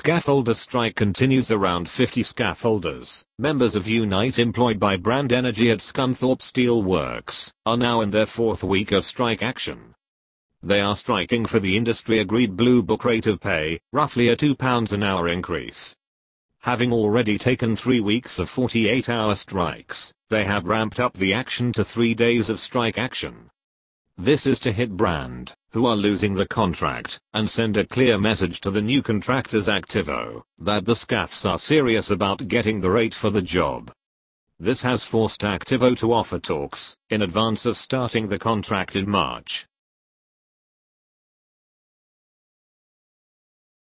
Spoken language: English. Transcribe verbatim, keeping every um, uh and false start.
Scaffolder strike continues. Around fifty scaffolders, members of Unite employed by Brand Energy at Scunthorpe Steel Works, are now in their fourth week of strike action. They are striking for the industry-agreed Blue Book rate of pay, roughly a two pounds an hour increase. Having already taken three weeks of forty-eight hour strikes, they have ramped up the action to three days of strike action. This is to hit Brand, who are losing the contract, and send a clear message to the new contractors Activo, that the scaffs are serious about getting the rate for the job. This has forced Activo to offer talks, in advance of starting the contract in March,